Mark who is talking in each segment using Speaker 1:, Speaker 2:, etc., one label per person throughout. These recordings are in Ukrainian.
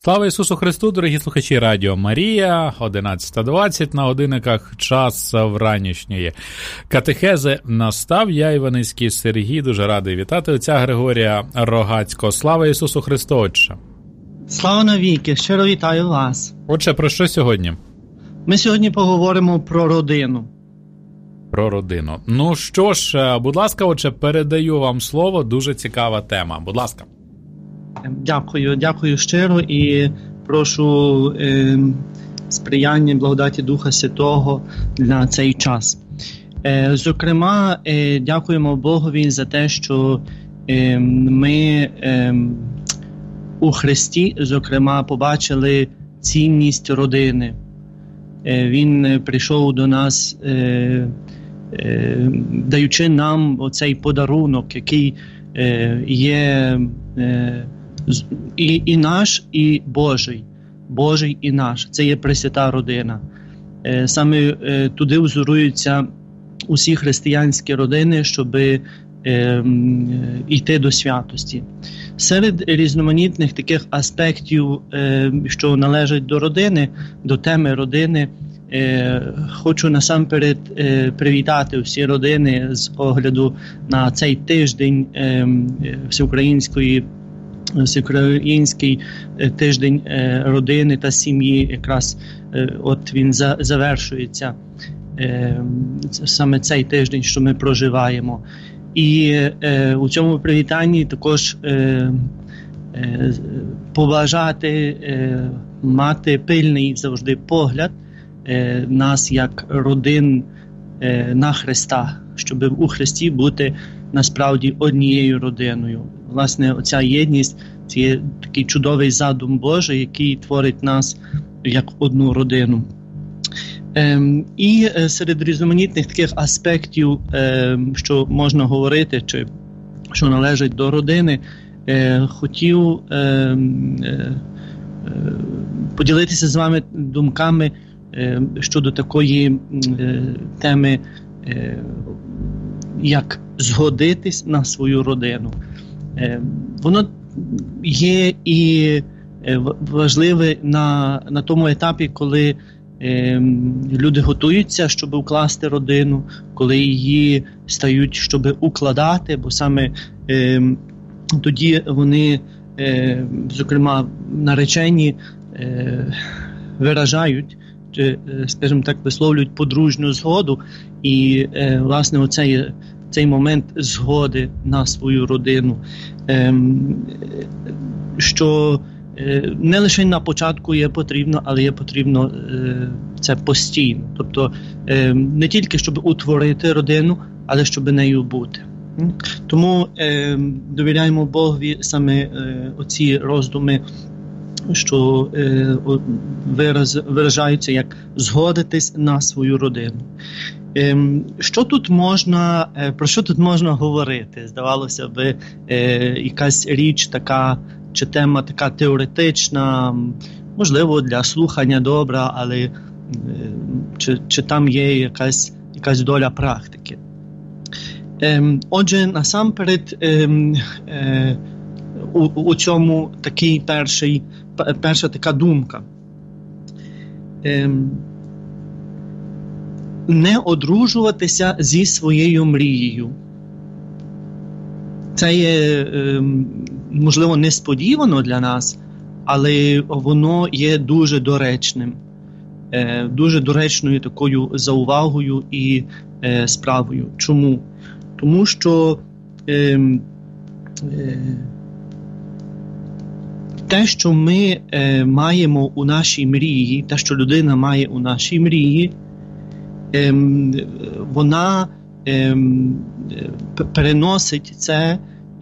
Speaker 1: Слава Ісусу Христу, дорогі слухачі Радіо Марія, 11:20 на годинниках, час вранішньої катехези настав. Я, Іваницький Сергій, дуже радий вітати отця Григорія Рогацького. Слава Ісусу Христу, Отче!
Speaker 2: Слава навіки! Щиро вітаю вас!
Speaker 1: Отче, про що сьогодні?
Speaker 2: Ми сьогодні поговоримо про родину.
Speaker 1: Про родину. Ну що ж, будь ласка, Отче, передаю вам слово, дуже цікава тема. Будь ласка.
Speaker 2: Дякую щиро і прошу сприяння, благодаті Духа Святого на цей час. Зокрема, дякуємо Богові за те, що ми у Христі, зокрема, побачили цінність родини. Він прийшов до нас, даючи нам оцей подарунок, який є і наш, і Божий. Божий і наш. Це є пресвята родина. Саме туди взоруються усі християнські родини, щоб йти до святості. Серед різноманітних таких аспектів, що належать до родини, до теми родини, хочу насамперед привітати всі родини з огляду на цей тиждень Всеукраїнський тиждень родини та сім'ї, якраз от він завершується, саме цей тиждень, що ми проживаємо. І у цьому привітанні також побажати мати пильний завжди погляд нас як родин на Христа, щоб у Христі бути насправді однією родиною. Власне, оця єдність – це є такий чудовий задум Божий, який творить нас як одну родину. І серед різноманітних таких аспектів, що можна говорити, чи що належать до родини, хотів поділитися з вами думками щодо такої теми, як згодитись на свою родину. Воно є і важливе на тому етапі, коли люди готуються, щоб укласти родину, коли її стають, щоб укладати, бо саме тоді вони, зокрема, наречені виражають, скажімо так, висловлюють подружню згоду, і, власне, цей момент згоди на свою родину, що не лише на початку є потрібно, але є потрібно це постійно. Тобто не тільки, щоб утворити родину, але щоб нею бути. Тому довіряємо Богові саме оці роздуми, що виражаються як згодитись на свою родину. Про що тут можна говорити? Здавалося б, якась річ така, чи тема така теоретична, можливо, для слухання добра, але чи там є якась доля практики. Отже, насамперед, у цьому такий перша така думка. Не одружуватися зі своєю мрією. Це є, можливо, несподівано для нас, але воно є дуже доречним. Дуже доречною такою заувагою і справою. Чому? Тому що те, що ми маємо у нашій мрії, те, що людина має у нашій мрії, вона переносить це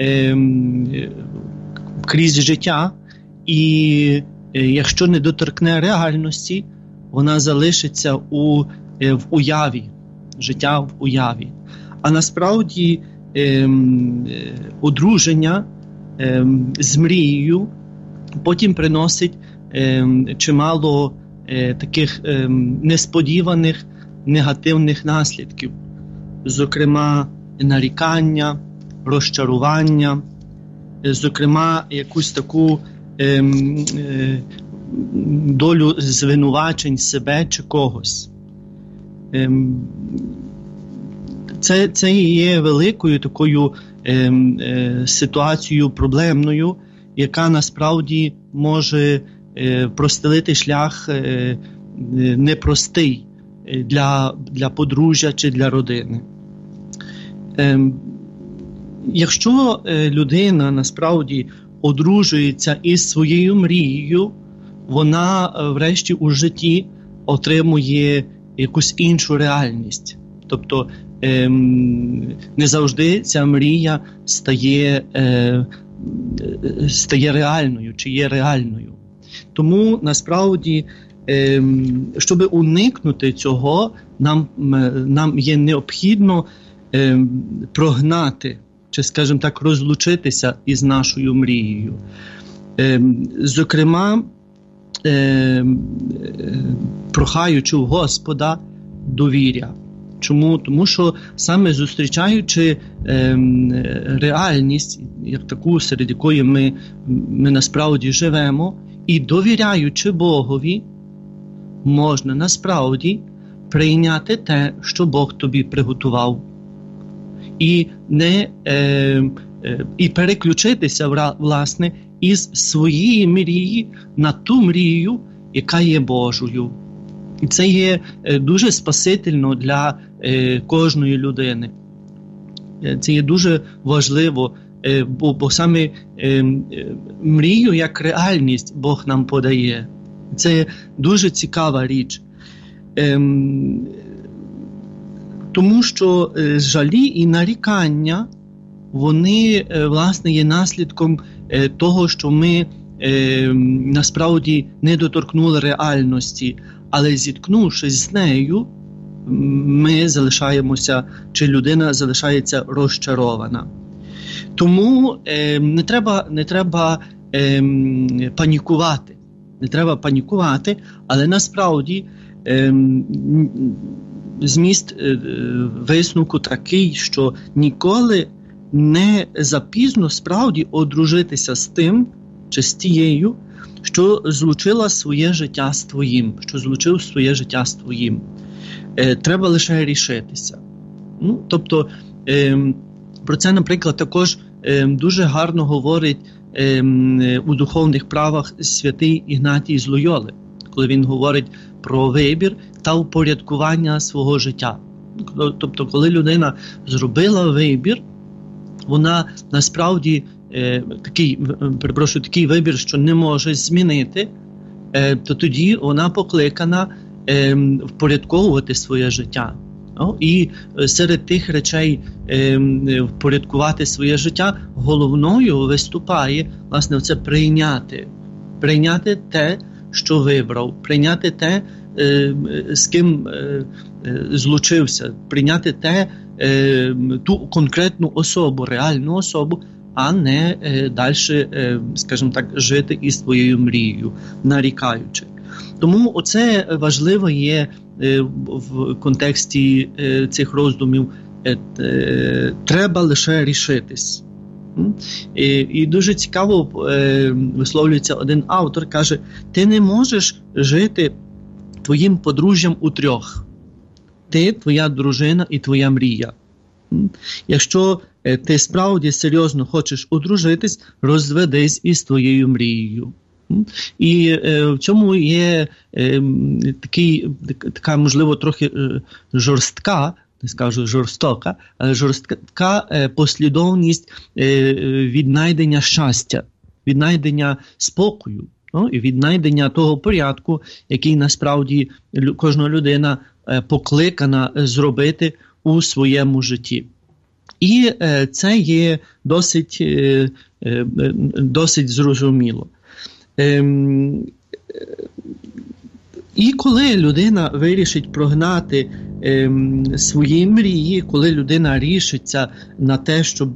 Speaker 2: крізь життя, і якщо не доторкне реальності, вона залишиться в уяві, життя в уяві. А насправді одруження з мрією потім приносить чимало таких несподіваних негативних наслідків, зокрема нарікання, розчарування, зокрема якусь таку долю звинувачень себе чи когось. Це є великою такою ситуацією проблемною, яка насправді може простелити шлях непростий для подружжя чи для родини. Якщо людина насправді одружується із своєю мрією, вона врешті у житті отримує якусь іншу реальність. Тобто не завжди ця мрія стає реальною чи є реальною. Тому насправді, щоб уникнути цього, нам є необхідно прогнати, чи, скажімо так, розлучитися із нашою мрією. Зокрема, прохаючи у Господа довір'я. Чому? Тому що саме зустрічаючи реальність, як таку, серед якої ми насправді живемо, і довіряючи Богові, можна насправді прийняти те, що Бог тобі приготував. І переключитися, власне, із своєї мрії на ту мрію, яка є Божою. І це є дуже спасительно для кожної людини. Це є дуже важливо, бо саме мрію як реальність Бог нам подає. Це дуже цікава річ. Тому що жалі і нарікання, вони, власне, є наслідком того, що ми насправді не доторкнули реальності, але зіткнувшись з нею, ми залишаємося, чи людина залишається розчарована. Тому не треба панікувати. Не треба панікувати, але насправді зміст висновку такий, що ніколи не запізно справді одружитися з тим чи з тією, що злучила своє життя з твоїм, що злучив своє життя з твоїм. Треба лише рішитися. Тобто, про це, наприклад, також дуже гарно говорить у духовних правах святий Ігнатій з Лойоли, коли він говорить про вибір та упорядкування свого життя. Тобто, коли зробила вибір, вона насправді такий вибір, що не може змінити, то тоді вона покликана впорядковувати своє життя. І серед тих речей впорядкувати своє життя головною виступає, власне, це прийняти те, що вибрав, прийняти те, з ким злучився, прийняти ту конкретну особу, реальну особу, а не далі, скажімо так, жити із твоєю мрією, нарікаючи. Тому оце важливо є в контексті цих роздумів. Треба лише рішитись. І дуже цікаво висловлюється один автор, каже, ти не можеш жити твоїм подружжям у трьох. Ти, твоя дружина і твоя мрія. Якщо ти справді серйозно хочеш одружитись, розведись із твоєю мрією. І в цьому є така, можливо, трохи жорстка, не скажу жорстока, але жорстка послідовність віднайдення щастя, віднайдення спокою, і віднайдення того порядку, який насправді кожна людина покликана зробити у своєму житті. І це є досить зрозуміло. І коли людина вирішить прогнати свої мрії, коли людина рішиться на те, щоб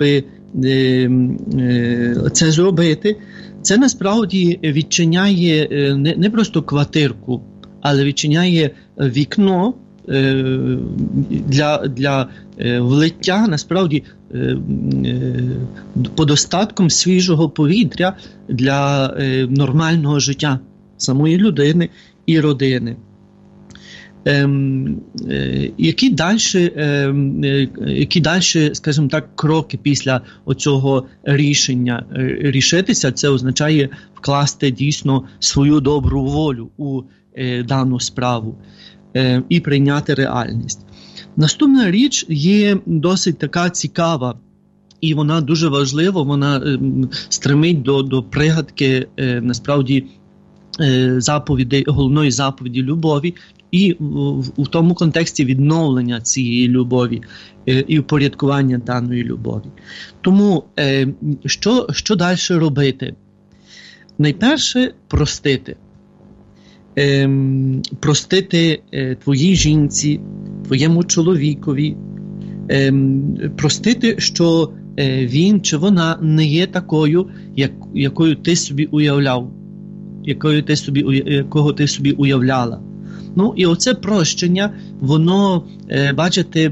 Speaker 2: це зробити, це насправді відчиняє не просто квартирку, але відчиняє вікно для влиття, насправді, подостатком свіжого повітря для нормального життя самої людини і родини. Які далі, скажімо так, кроки після оцього рішення рішитися? Це означає вкласти дійсно свою добру волю у дану справу і прийняти реальність. Наступна річ є досить така цікава, і вона дуже важлива, вона стремить до пригадки, насправді, головної заповіді любові, і в тому контексті відновлення цієї любові і впорядкування даної любові. Тому, що далі робити? Найперше – простити. Простити твоїй жінці, твоєму чоловікові, простити, що він чи вона не є такою, якою ти собі уявляв, якого ти собі уявляла. Ну, і оце прощення, воно, бачите,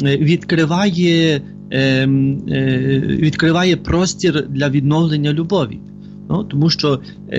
Speaker 2: відкриває простір для відновлення любові. Ну, тому що,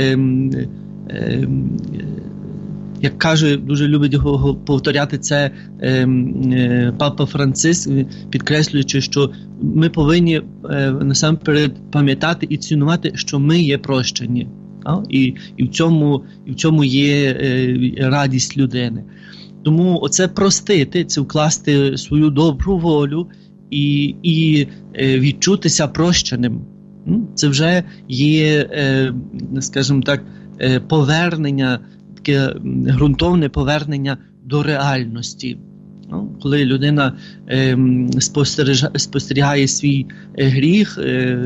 Speaker 2: як каже, дуже любить повторяти це Папа Франциск, підкреслюючи, що ми повинні насамперед пам'ятати і цінувати, що ми є прощені. І в цьому є радість людини. Тому оце простити, це вкласти свою добру волю і відчутися прощеним. Це вже є, скажімо так, повернення, таке ґрунтовне повернення до реальності. Коли людина спостерігає свій гріх,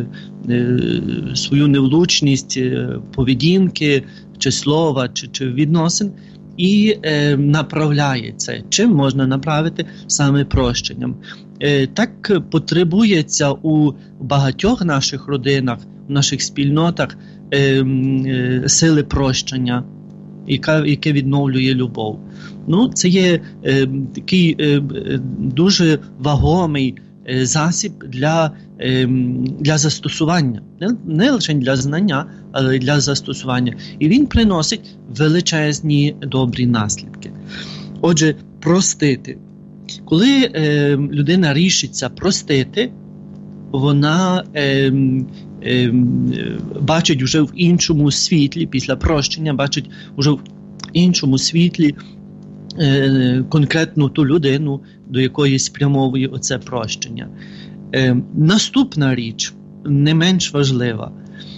Speaker 2: свою невлучність поведінки, чи слова, чи відносин, і направляє це. Чим можна направити? Саме прощенням. Так потребується у багатьох наших родинах, у наших спільнотах сили прощення, яке відновлює любов. Ну, це є такий дуже вагомий засіб для застосування. Не лише для знання, але й для застосування. І він приносить величезні добрі наслідки. Отже, простити. Коли людина рішиться простити, вона бачить вже в іншому світлі, після прощення, бачить вже в іншому світлі конкретну ту людину, до якої спрямовує оце прощення. Наступна річ, не менш важлива.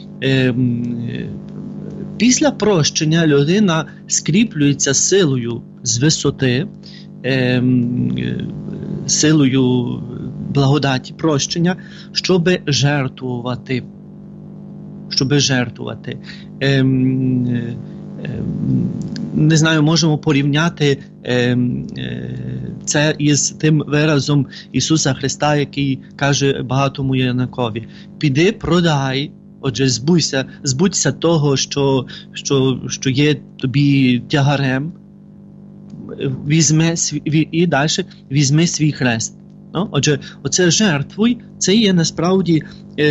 Speaker 2: Після прощення людина скріплюється силою з висоти, силою благодаті прощення, щоб жертвувати. Не знаю, можемо порівняти це із тим виразом Ісуса Христа, який каже багатому юнакові: піди, продай, отже, збудься того, що є тобі тягарем, і далі візьми свій хрест. Отже, оце жертвуй, це є насправді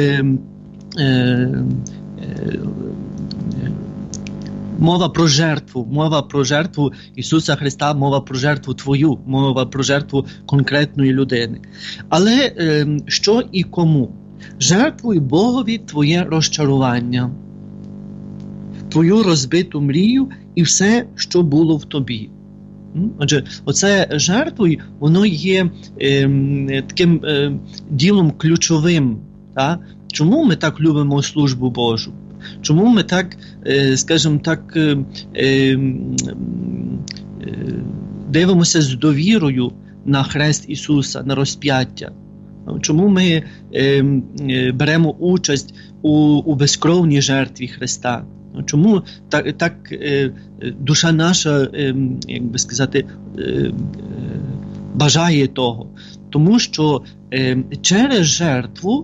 Speaker 2: мова про жертву Ісуса Христа, мова про жертву твою, мова про жертву конкретної людини. Але що і кому? Жертвуй Богові твоє розчарування, твою розбиту мрію і все, що було в тобі. Отже, оце жертвуй, воно є таким ділом ключовим. Так? Чому ми так любимо службу Божу? Чому ми так, скажімо так, дивимося з довірою на хрест Ісуса, на розп'яття? Чому ми беремо участь у безкровній жертві Христа? Чому так душа наша, як би сказати, бажає того? Тому що через жертву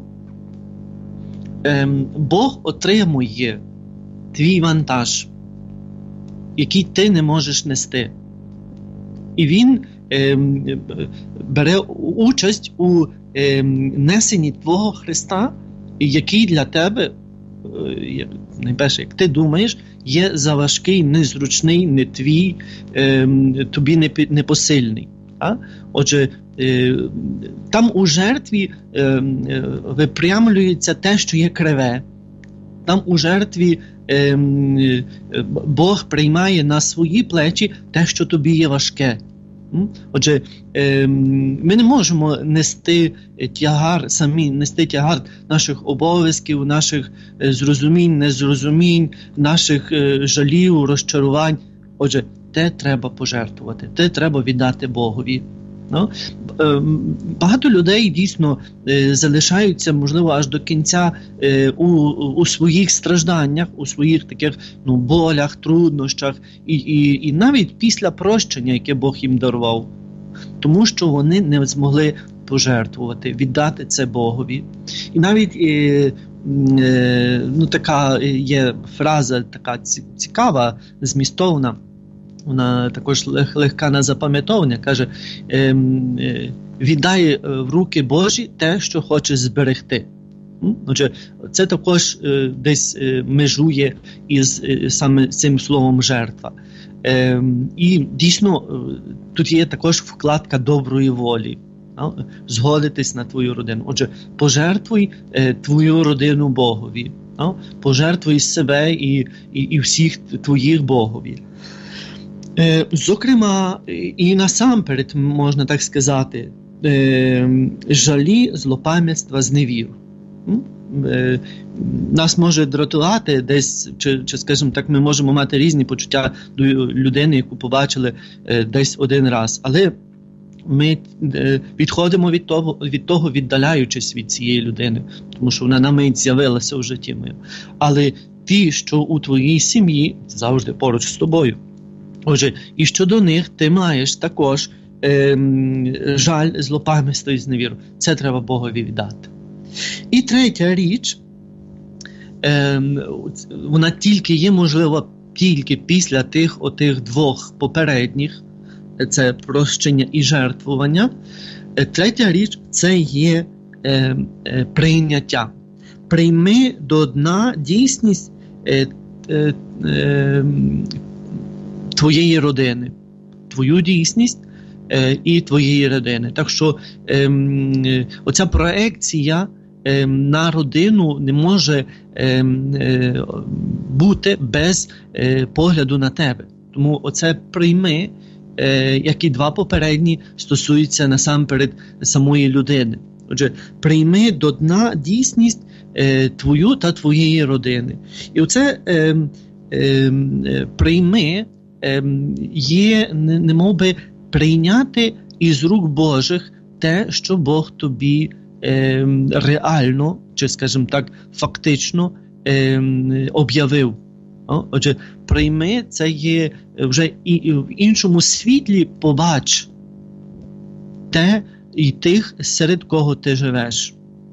Speaker 2: Бог отримує твій вантаж, який ти не можеш нести. І Він бере участь у несенні твого Христа, який для тебе, найперше, як ти думаєш, є заважкий, незручний, не твій, тобі непосильний. Отже, там у жертві випрямлюється те, що є криве. Там у жертві Бог приймає на свої плечі те, що тобі є важке. Отже, ми не можемо нести тягар наших обов'язків, наших зрозумінь, незрозумінь, наших жалів, розчарувань. Отже, те треба пожертвувати, те треба віддати Богові. Багато людей дійсно залишаються, можливо, аж до кінця у своїх стражданнях, у своїх таких болях, труднощах, і навіть після прощення, яке Бог їм дарував, тому що вони не змогли пожертвувати, віддати це Богові. І навіть така є фраза, така цікава, змістовна, вона також легка на запам'ятовування, каже, віддай в руки Божі те, що хочеш зберегти. Отже, це також десь межує із саме цим словом жертва. І дійсно, тут є також вкладка доброї волі. Згодитись на твою родину. Отже, пожертвуй твою родину Богові. Пожертвуй себе і всіх твоїх Богові. Зокрема, і насамперед, можна так сказати, жалі, злопам'ятства, зневіру. Нас може дратувати десь, чи, скажімо так, ми можемо мати різні почуття до людини, яку побачили десь один раз. Але ми відходимо від того, віддаляючись від цієї людини, тому що вона на мить з'явилася в житті моєму. Але ті, що у твоїй сім'ї, завжди поруч з тобою. Отже, і щодо них ти маєш також жаль, злопам'ятство і зневіру. Це треба Богові віддати. І третя річ, вона тільки є можлива тільки після отих двох попередніх, це прощення і жертвування. Третя річ – це є прийняття. Прийми до дна дійсність твоєї родини, твою дійсність і твоєї родини. Так що оця проекція на родину не може бути без погляду на тебе. Тому оце прийми, як і два попередні, стосуються насамперед самої людини. Отже, прийми до дна дійсність твою та твоєї родини. І оце прийми є, немов би, прийняти із рук Божих те, що Бог тобі реально, чи, скажімо так, фактично об'явив. Отже, прийми, це є вже і в іншому світлі побач те і тих, серед кого ти живеш.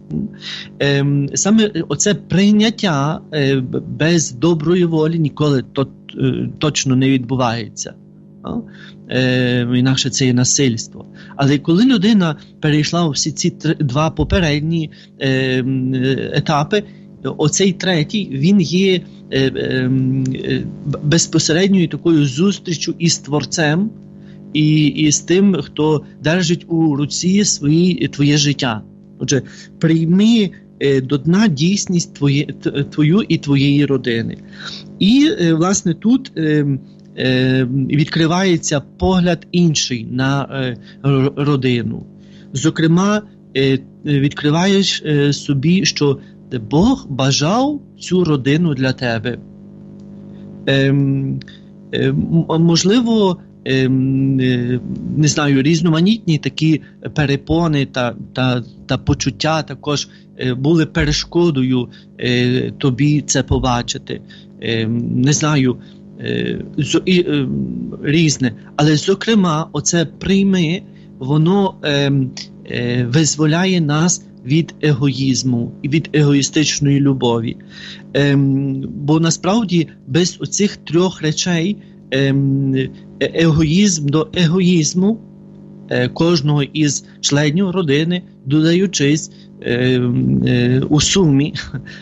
Speaker 2: Саме оце прийняття без доброї волі ніколи точно не відбувається. Інакше це є насильство. Але коли людина перейшла всі ці два попередні етапи, оцей третій, він є безпосередньою такою зустрічю із Творцем і з тим, хто держить у руці твоє життя. Отже, прийми до дна дійсність твою і твоєї родини. І, власне, тут відкривається погляд інший на родину. Зокрема, відкриваєш собі, що Бог бажав цю родину для тебе. Можливо, не знаю, різноманітні такі перепони та почуття також були перешкодою тобі це побачити. Не знаю, різне. Але, зокрема, оце прийми, воно визволяє нас від егоїзму і від егоїстичної любові. Бо насправді без оцих трьох речей егоїзм до егоїзму кожного із членів родини, додаючись у сумі,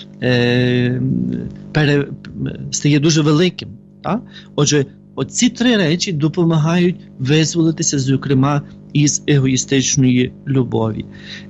Speaker 2: стає дуже великим. Так? Отже, оці три речі допомагають визволитися, зокрема, із егоїстичної любові.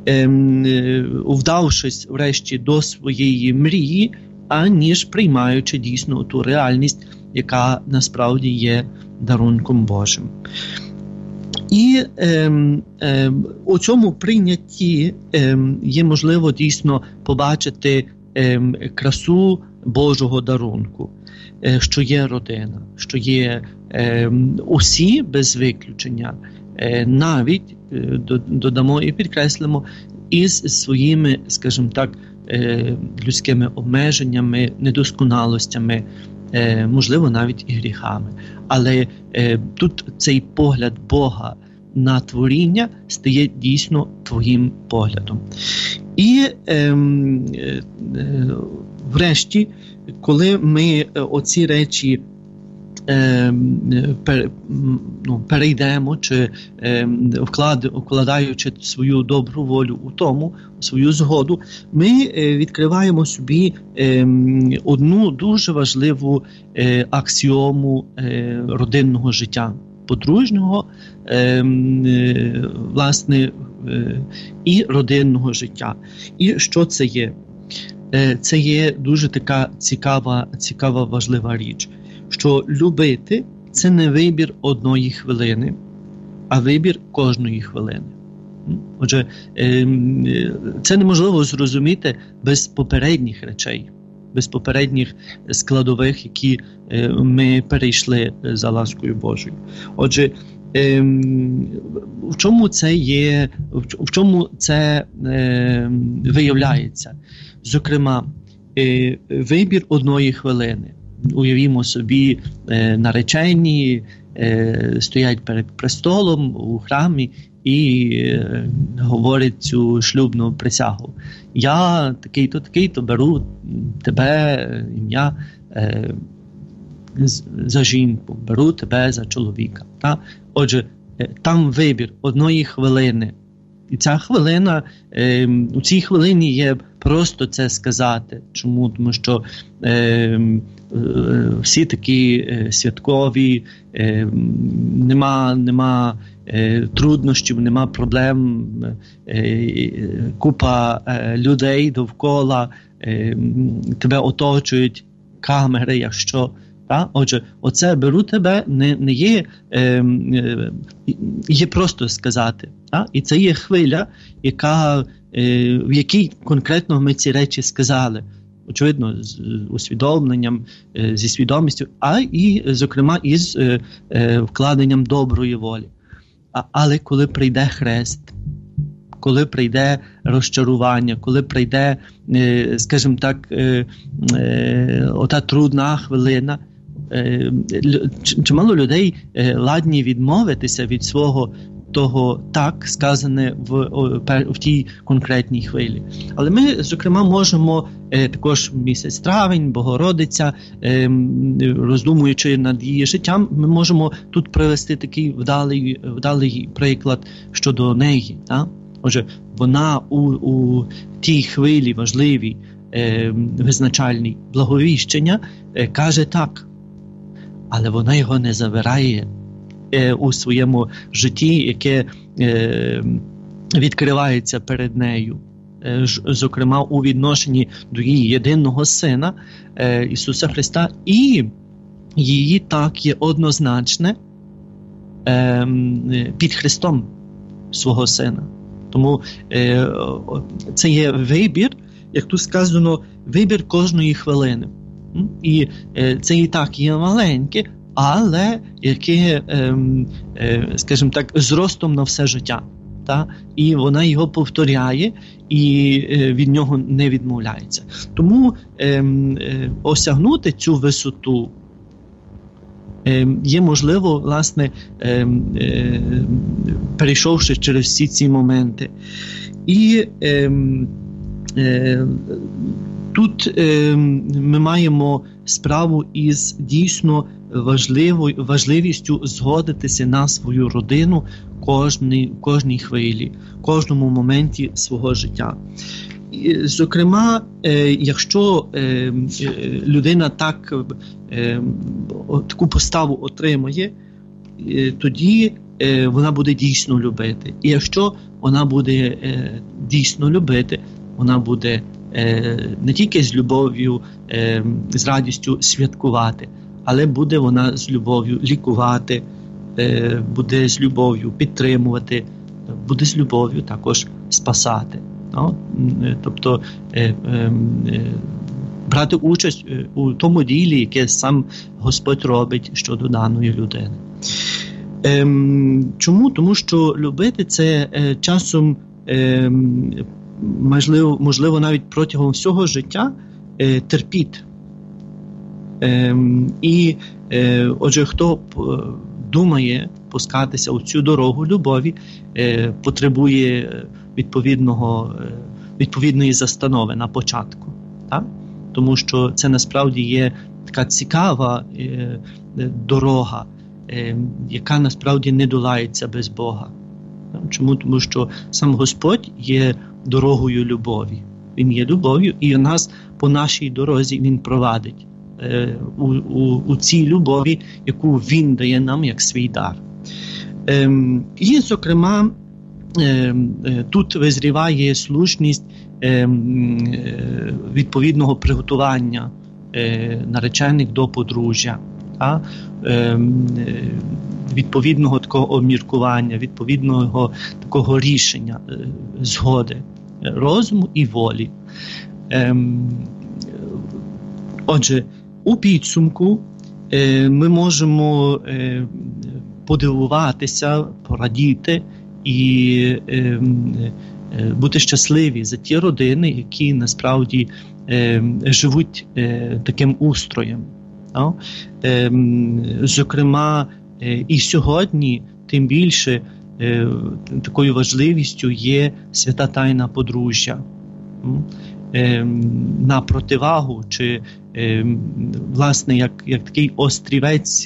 Speaker 2: Вдавшись врешті до своєї мрії, аніж приймаючи дійсно ту реальність, яка насправді є дарунком Божим. І у цьому прийнятті є можливо дійсно побачити красу Божого дарунку, що є родина, що є усі без виключення, навіть, додамо і підкреслимо, із своїми, скажімо так, людськими обмеженнями, недосконалостями, можливо, навіть і гріхами. Але тут цей погляд Бога на творіння стає дійсно твоїм поглядом. І врешті, коли ми оці речі перейдемо, чи вкладаючи свою добру волю у тому, свою згоду, ми відкриваємо собі одну дуже важливу аксіому родинного життя, подружнього, власне, і родинного життя. І що це є? Це є дуже така цікава, важлива річ, що любити – це не вибір одної хвилини, а вибір кожної хвилини. Отже, це неможливо зрозуміти без попередніх речей, без попередніх складових, які ми перейшли за ласкою Божою. Отже, в чому це є, в чому це виявляється? Зокрема, вибір одної хвилини. Уявімо собі, наречені стоять перед престолом у храмі і говорять цю шлюбну присягу. Я такий-то беру тебе, ім'я, за жінку, беру тебе за чоловіка. Так? Отже, там вибір одної хвилини. І ця хвилина, у цій хвилині є просто це сказати. Чому? Тому що всі такі святкові, нема труднощів, нема проблем, купа людей довкола, тебе оточують камери, якщо. Так? Отже, оце беру тебе не є, є просто сказати. Так? І це є хвиля, в якій конкретно ми ці речі сказали. Очевидно, з усвідомленням, зі свідомістю, а і, зокрема, із вкладенням доброї волі. Але коли прийде хрест, коли прийде розчарування, коли прийде, скажімо так, ота трудна хвилина, чимало людей ладні відмовитися від свого того так сказане в тій конкретній хвилі. Але ми, зокрема, можемо також місяць травень, Богородиця, роздумуючи над її життям, ми можемо тут привести такий вдалий приклад щодо неї. Так? Отже, вона у тій хвилі важливій, визначальній благовіщення каже так, але вона його не завирає у своєму житті, яке відкривається перед нею, зокрема у відношенні до її єдиного Сина Ісуса Христа, і її так є однозначне під Христом свого Сина. Тому це є вибір, як тут сказано, вибір кожної хвилини. І це і так є маленьке, але яке, скажімо так, зростом на все життя. Та? І вона його повторяє і від нього не відмовляється. Тому осягнути цю висоту є можливо, власне, перейшовши через всі ці моменти. І тут ми маємо справу із дійсно важливістю згодитися на свою родину кожній хвилі, кожному моменті свого життя. Зокрема, якщо людина таку поставу отримує, тоді вона буде дійсно любити. І якщо вона буде дійсно любити, вона буде не тільки з любов'ю, з радістю святкувати, але буде вона з любов'ю лікувати, буде з любов'ю підтримувати, буде з любов'ю також спасати. Тобто брати участь у тому ділі, яке сам Господь робить щодо даної людини. Чому? Тому що любити – це часом, можливо, навіть протягом всього життя терпіти. І, отже, хто думає пускатися у цю дорогу любові, потребує відповідної застанови на початку. Так? Тому що це насправді є така цікава дорога, яка насправді не долається без Бога. Чому? Тому що сам Господь є дорогою любові. Він є любов'ю, і нас по нашій дорозі Він провадить у цій любові, яку Він дає нам як свій дар. І, зокрема, тут визріває слушність відповідного приготування наречених до подружжя, відповідного такого обміркування, відповідного такого рішення, згоди, розуму і волі. Отже, у підсумку ми можемо подивуватися, порадіти і бути щасливі за ті родини, які насправді живуть таким устроєм. Зокрема, і сьогодні тим більше такою важливістю є свята тайна подружжя. На противагу, чи власне як такий острівець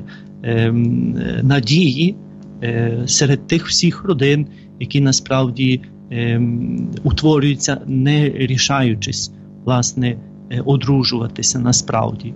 Speaker 2: надії серед тих всіх родин, які насправді утворюються, не рішаючись власне одружуватися насправді.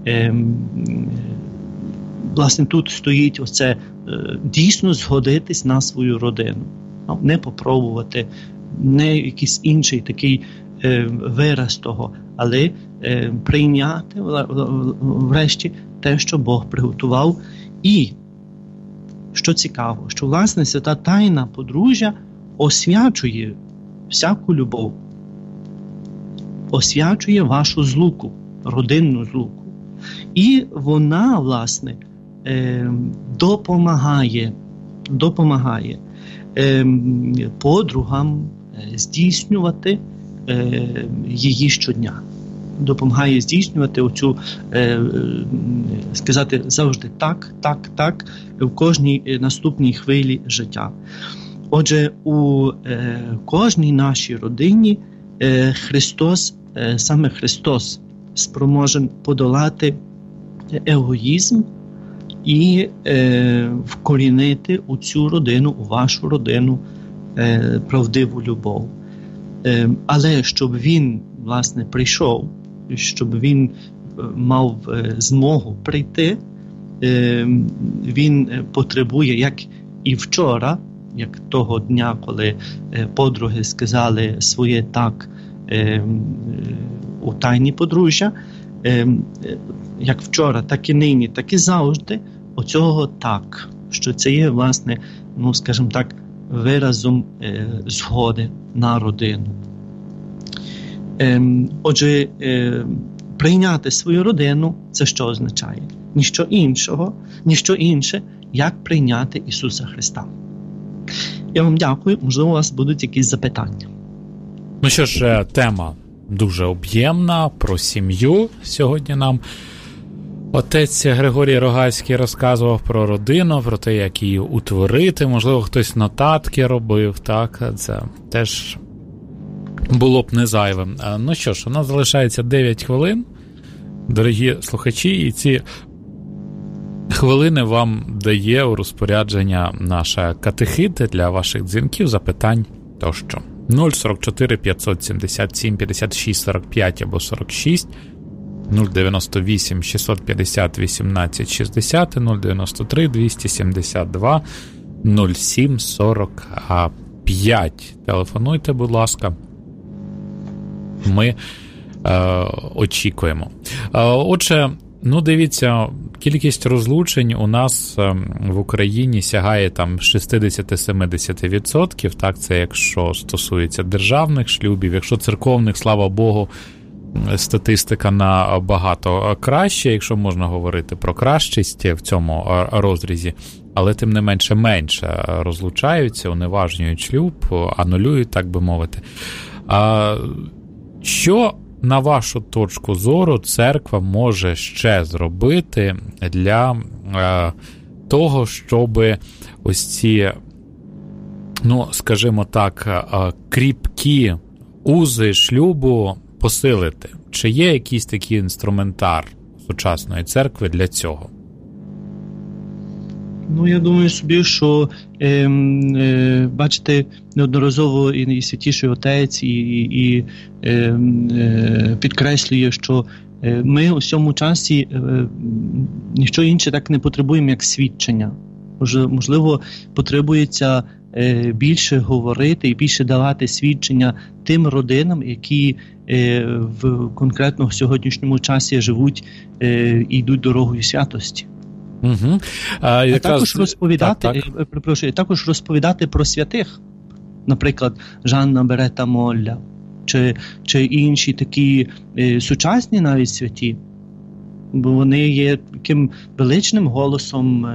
Speaker 2: Власне, тут стоїть оце дійсно згодитись на свою родину, не попробувати, не якийсь інший такий вираз того, але прийняти врешті те, що Бог приготував. І, що цікаво, що власне свята тайна подружжя освячує всяку любов, освячує вашу злуку, родинну злуку. І вона, власне, допомагає подругам здійснювати її щодня. Допомагає здійснювати оцю, сказати завжди так, в кожній наступній хвилі життя. Отже, у кожній нашій родині саме Христос спроможен подолати егоїзм і вкорінити у цю родину, у вашу родину правдиву любов. Але щоб він, власне, прийшов, щоб він мав змогу прийти, він потребує, як і вчора, як того дня, коли подруги сказали своє так у тайні подружжя, як вчора, так і нині, так і завжди, оцього так, що це є, власне, скажімо так, виразом згоди на родину. Отже, прийняти свою родину – це що означає? Ніщо інше, як прийняти Ісуса Христа. Я вам дякую, можливо, у вас будуть якісь запитання.
Speaker 1: Ну що ж, тема дуже об'ємна, про сім'ю сьогодні нам отець Григорій Рогацький розказував про родину, про те, як її утворити. Можливо, хтось нотатки робив, так? Це теж було б не зайвим. Ну що ж, у нас залишається 9 хвилин, дорогі слухачі, і ці хвилини вам дає у розпорядження наша катехита для ваших дзвінків, запитань тощо. 044 577 56 45 або 46, 098 650 18 60, 093 272 07 45. Телефонуйте, будь ласка. Ми очікуємо. Отже, дивіться, кількість розлучень у нас в Україні сягає там 60-70%, так, це якщо стосується державних шлюбів, якщо церковних, слава Богу, статистика набагато краща, якщо можна говорити про кращість в цьому розрізі, але тим не менше розлучаються, уневажнюють шлюб, анулюють, так би мовити. Що, на вашу точку зору, церква може ще зробити для того, щоб ось ці, скажімо так, кріпкі узи шлюбу посилити? Чи є якийсь такий інструментар сучасної церкви для цього?
Speaker 2: Я думаю собі, що бачите, неодноразово і Святіший Отець і підкреслює, що ми у цьому часі ніщо інше так не потребуємо, як свідчення. Можливо, потребується більше говорити і більше давати свідчення тим родинам, які в конкретно в сьогоднішньому часі живуть і йдуть дорогою святості.
Speaker 1: Угу.
Speaker 2: Також розповідати про святих, наприклад, Жанна Берета Молля, чи інші такі сучасні навіть святі, бо вони є таким величним голосом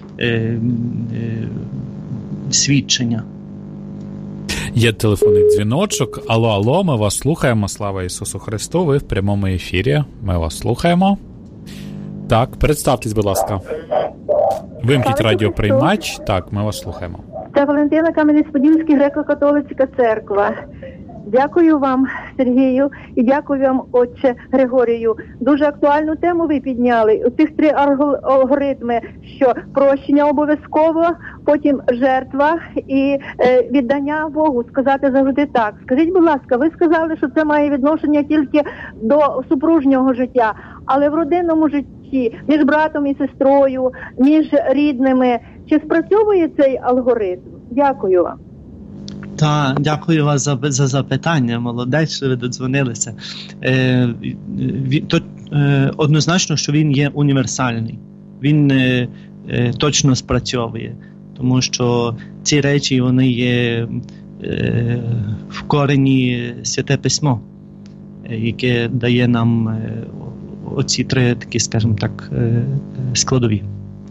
Speaker 2: свідчення.
Speaker 1: Є телефонний дзвіночок. Алло, ми вас слухаємо. Слава Ісусу Христу, ви в прямому ефірі. Ми вас слухаємо. Так, представтесь, будь ласка. Вимкніть радіоприймач. Так, ми вас слухаємо.
Speaker 3: Це Валентина, Кам'янець-Подільський, греко-католицька церква. Дякую вам, Сергію, і дякую вам, отче Григорію. Дуже актуальну тему ви підняли. Цих 3 алгоритми, що прощення обов'язково, потім жертва і віддання Богу, сказати завжди так. Скажіть, будь ласка, ви сказали, що це має відношення тільки до супружнього життя, але в родинному житті, між братом і сестрою, між рідними, чи спрацьовує цей алгоритм? Дякую вам.
Speaker 2: Так, дякую вас за запитання, молодець, що ви додзвонилися. Однозначно, що він є універсальний, він точно спрацьовує, тому що ці речі, вони є в корені Святе Письмо, яке дає нам оці 3 такі, скажімо так, складові.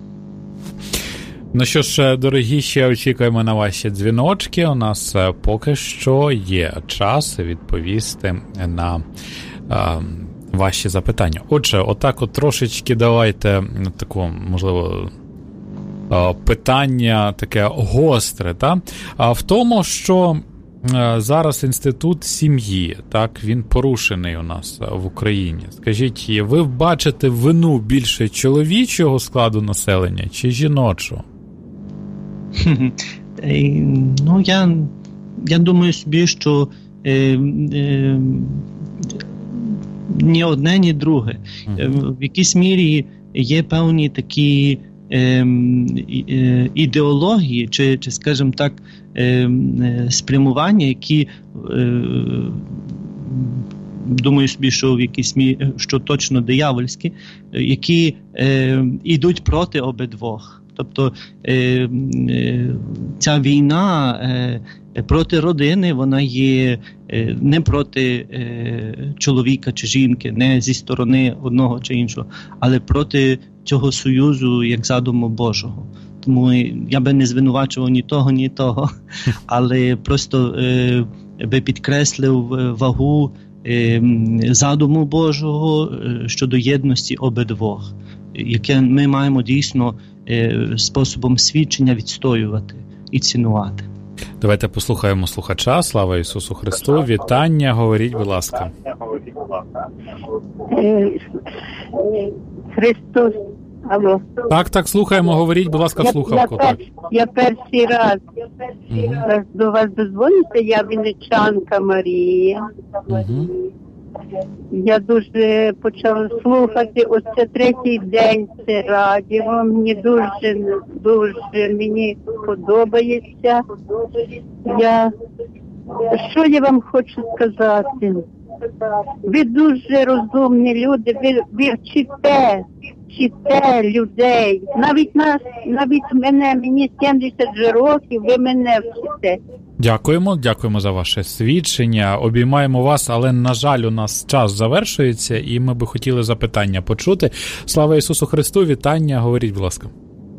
Speaker 1: Ну що ж, дорогі, ще очікуємо на ваші дзвіночки. У нас поки що є час відповісти на ваші запитання. Отже, отак от трошечки давайте таку, можливо, питання таке гостре, так? В тому, що зараз інститут сім'ї, так, він порушений у нас в Україні. Скажіть, ви бачите вину більше чоловічого складу населення чи жіночого?
Speaker 2: Я думаю собі, що ні одне, ні друге. В якійсь мірі є певні такі ідеології, чи скажімо так, спрямування, які думаю собі, що в якійсь мірі, що точно диявольські, які йдуть проти обидвох. Тобто ця війна проти родини, вона є не проти чоловіка чи жінки, не зі сторони одного чи іншого, але проти цього союзу як задуму Божого. Тому я би не звинувачував ні того, ні того, але просто би підкреслив вагу задуму Божого щодо єдності обидвох, яке ми маємо дійсно способом свідчення відстоювати і цінувати.
Speaker 1: Давайте послухаємо слухача. Слава Ісусу Христу. Вітання. Говоріть, будь ласка.
Speaker 3: Христос
Speaker 4: Алло.
Speaker 1: Так, слухаємо, говоріть, будь ласка, в слухавку.
Speaker 4: Я перший раз до вас дозвонюся, я вінничанка Марія. Я дуже почала слухати, оце третій день це радіо, мені дуже мені подобається. Що я вам хочу сказати? Ви дуже розумні люди, ви вчите людей. Навіть мені 70 років, ви мене вчите.
Speaker 1: Дякуємо за ваше свідчення. Обіймаємо вас, але, на жаль, у нас час завершується, і ми би хотіли запитання почути. Слава Ісусу Христу, вітання, говоріть, будь ласка.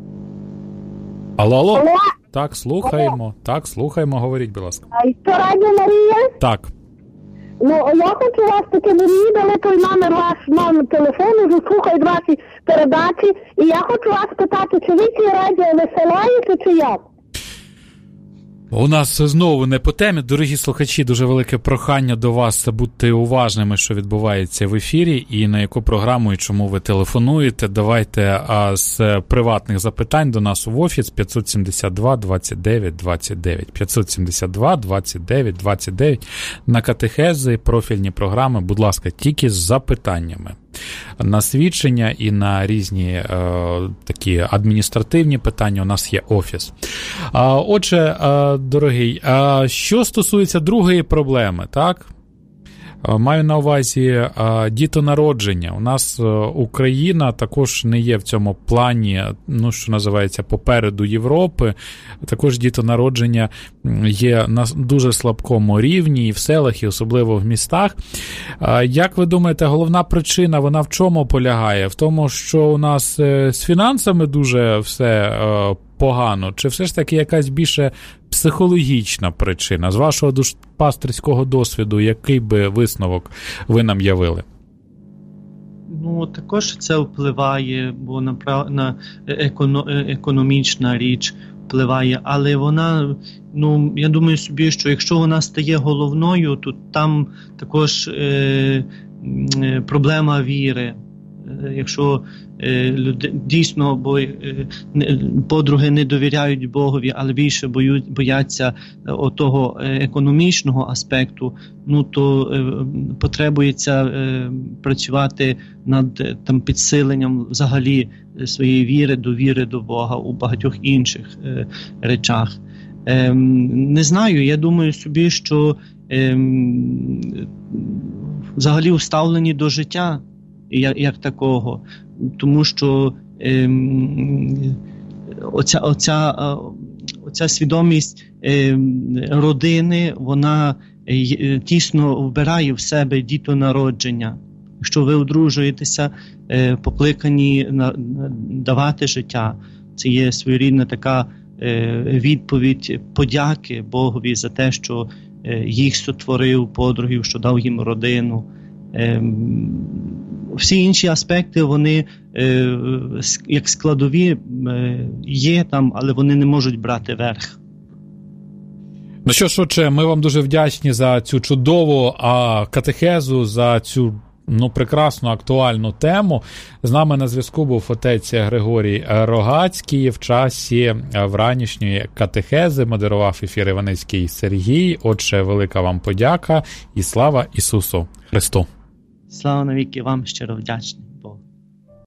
Speaker 1: Алло. Так, слухаємо, говоріть, будь ласка.
Speaker 3: Це Радіо Марія?
Speaker 1: Так.
Speaker 3: Я хочу вас таки, мені дали той номер телефону, вже слухають ваші передачі, і я хочу вас питати, чи ви ці радіо висилаєте, чи як?
Speaker 1: У нас знову не по темі. Дорогі слухачі, дуже велике прохання до вас бути уважними, що відбувається в ефірі, і на яку програму, і чому ви телефонуєте. Давайте з приватних запитань до нас в офіс 572 29 29. 572 29 29. На катехези, профільні програми, будь ласка, тільки з запитаннями. На свідчення і на різні такі адміністративні питання у нас є офіс. Отже, дорогий, що стосується другої проблеми, так? Маю на увазі дітонародження. У нас Україна також не є в цьому плані, що називається, попереду Європи. Також дітонародження є на дуже слабкому рівні і в селах, і особливо в містах. Як ви думаєте, головна причина, вона в чому полягає? В тому, що у нас з фінансами дуже все погано? Чи все ж таки якась більше психологічна причина? З вашого душпастерського досвіду, який би висновок ви нам явили?
Speaker 2: Також це впливає, бо на економічна річ впливає, але вона, я думаю собі, що якщо вона стає головною, то там також проблема віри. Якщо дійсно подруги не довіряють Богові, але більше бояться того економічного аспекту, то потребується працювати над підсиленням взагалі своєї віри, довіри до Бога у багатьох інших речах. Не знаю, я думаю собі, що взагалі уставлені до життя як такого, тому що оця свідомість родини, вона тісно вбирає в себе дітонародження. Якщо ви одружуєтеся, покликані давати життя, це є своєрідна така відповідь подяки Богові за те, що їх сотворив, подругів, що дав їм родину. Всі інші аспекти, вони як складові є там, але вони не можуть брати верх.
Speaker 1: Ну що ж, отче, ми вам дуже вдячні за цю чудову катехезу, за цю прекрасну актуальну тему. З нами на зв'язку був отець Григорій Рогацький в часі вранішньої катехези. Модерував ефір Іваницький Сергій. Отже, велика вам подяка і слава Ісусу Христу.
Speaker 2: Слава навіки, вам щиро вдячний.